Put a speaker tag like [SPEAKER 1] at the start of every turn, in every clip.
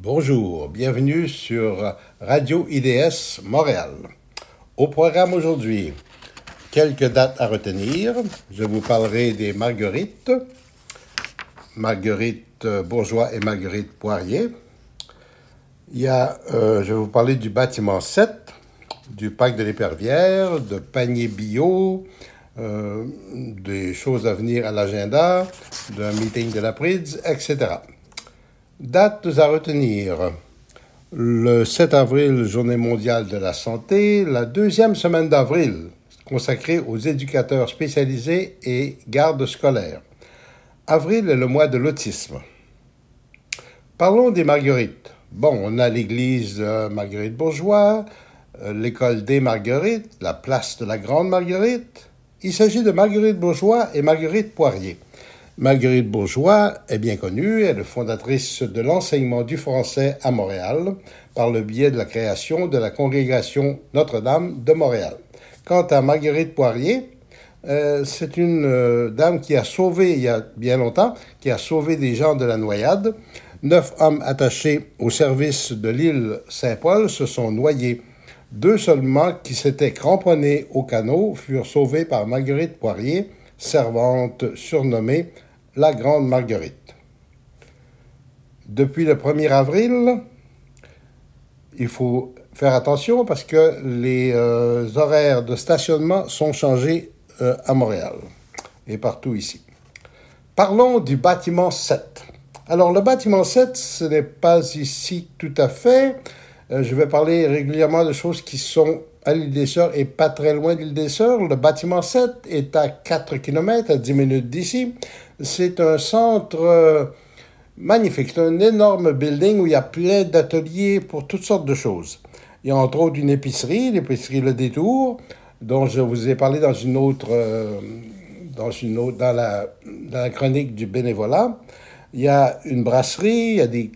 [SPEAKER 1] Bonjour, bienvenue sur Radio IDS Montréal. Au programme aujourd'hui, quelques dates à retenir. Je vous parlerai des marguerites, Marguerite Bourgeois et Marguerite Poirier. Je vais vous parler du bâtiment 7, du parc de l'Épervière, de paniers bio, des choses à venir à l'agenda, d'un meeting de la PRIDS, etc. Dates à retenir. Le 7 avril, Journée mondiale de la santé. La deuxième semaine d'avril, consacrée aux éducateurs spécialisés et gardes scolaires. Avril est le mois de l'autisme. Parlons des marguerites. Bon, on a l'église Marguerite Bourgeois, l'école des Marguerites, la place de la Grande Marguerite. Il s'agit de Marguerite Bourgeois et Marguerite Poirier. Marguerite Bourgeois est bien connue, elle est fondatrice de l'enseignement du français à Montréal par le biais de la création de la congrégation Notre-Dame de Montréal. Quant à Marguerite Poirier, c'est une dame qui a sauvé, il y a bien longtemps, qui a sauvé des gens de la noyade. 9 hommes attachés au service de l'île Saint-Paul se sont noyés. 2 seulement qui s'étaient cramponnés au canot furent sauvés par Marguerite Poirier, servante surnommée la Grande Marguerite. Depuis le 1er avril, il faut faire attention parce que les horaires de stationnement sont changés à Montréal et partout ici. Parlons du bâtiment 7. Alors, le bâtiment 7, ce n'est pas ici tout à fait. Je vais parler régulièrement de choses qui sont à l'île des Sœurs et pas très loin de l'île des Sœurs. Le bâtiment 7 est à 4 km, à 10 minutes d'ici. C'est un centre magnifique. C'est un énorme building où il y a plein d'ateliers pour toutes sortes de choses. Il y a entre autres une épicerie, l'épicerie Le Détour, dont je vous ai parlé dans la chronique du bénévolat. Il y a une brasserie, il y a des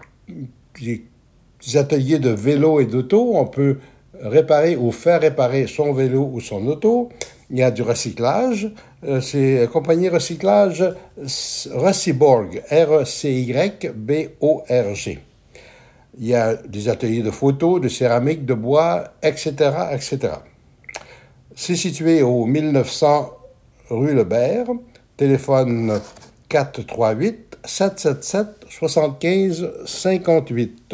[SPEAKER 1] ateliers de vélo et d'auto. On peut réparer ou faire réparer son vélo ou son auto. Il y a du recyclage. C'est compagnie recyclage Recyborg, R-E-C-Y-B-O-R-G. Il y a des ateliers de photo, de céramique, de bois, etc., etc. C'est situé au 1900 rue Lebert. Téléphone 438-777-7558.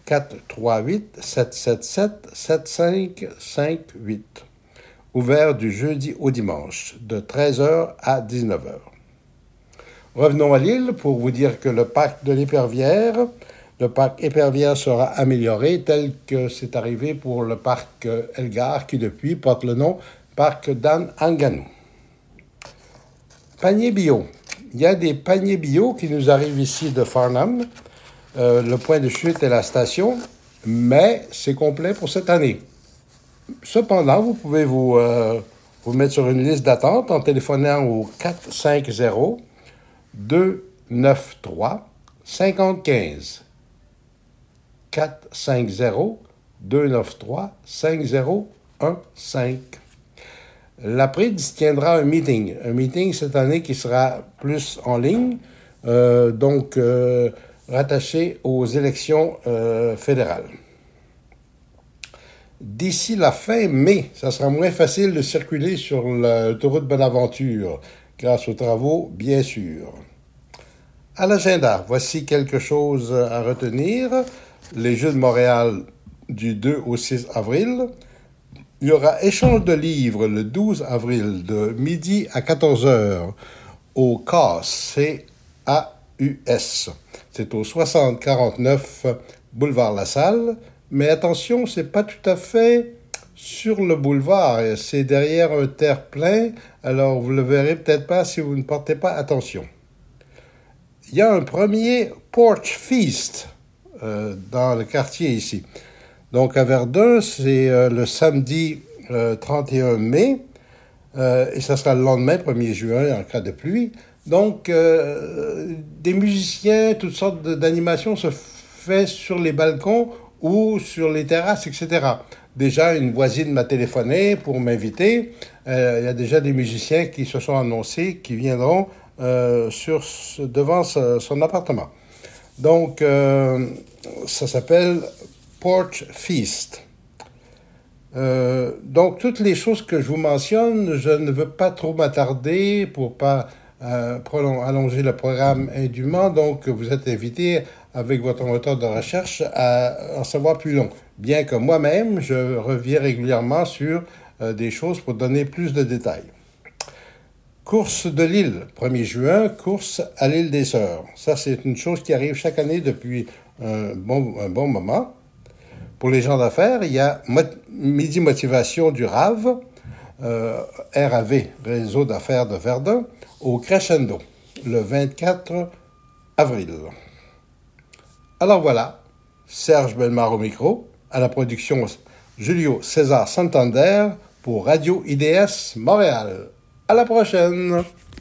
[SPEAKER 1] 438-777-7558. Ouvert du jeudi au dimanche, de 13h à 19h. Revenons à l'île pour vous dire que le parc de l'Épervière, sera amélioré tel que c'est arrivé pour le parc Elgar qui depuis porte le nom Parc Dan Anganou. Panier bio. Il y a des paniers bio qui nous arrivent ici de Farnham. Le point de chute est la station, mais c'est complet pour cette année. Cependant, vous pouvez vous mettre sur une liste d'attente en téléphonant au 450-293-5015. 450-293-5015. La PRIDS tiendra un meeting cette année qui sera plus en ligne, rattaché aux élections fédérales. D'ici la fin mai, ça sera moins facile de circuler sur l'autoroute Bonaventure, grâce aux travaux, bien sûr. À l'agenda, voici quelque chose à retenir. Les Jeux de Montréal du 2 au 6 avril. Il y aura échange de livres le 12 avril de midi à 14h au CAUS, C-A-U-S. C'est au 6049 boulevard La Salle. Mais attention, c'est pas tout à fait sur le boulevard. C'est derrière un terre-plein. Alors, vous le verrez peut-être pas si vous ne portez pas attention. Il y a un premier Porch Feast dans le quartier ici. Donc, à Verdun, c'est le samedi 31 mai. Et ça sera le lendemain, 1er juin, en cas de pluie. Donc, des musiciens, toutes sortes d'animations se font sur les balcons ou sur les terrasses, etc. Déjà, une voisine m'a téléphoné pour m'inviter. Il y a déjà des musiciens qui se sont annoncés, qui viendront devant son appartement. Donc, ça s'appelle Porch Feast. Donc, toutes les choses que je vous mentionne, je ne veux pas trop m'attarder pour pas allonger le programme indûment. Donc, vous êtes invité avec votre moteur de recherche à en savoir plus long. Bien que moi-même, je reviens régulièrement sur des choses pour donner plus de détails. Course de l'île, 1er juin, course à l'île des Sœurs. Ça, c'est une chose qui arrive chaque année depuis un bon moment. Pour les gens d'affaires, il y a Midi Motivation du RAV, RAV, Réseau d'affaires de Verdun, au Crescendo, le 24 avril. Alors voilà, Serge Bellemare au micro, à la production Julio César Santander pour Radio IDS Montréal. À la prochaine!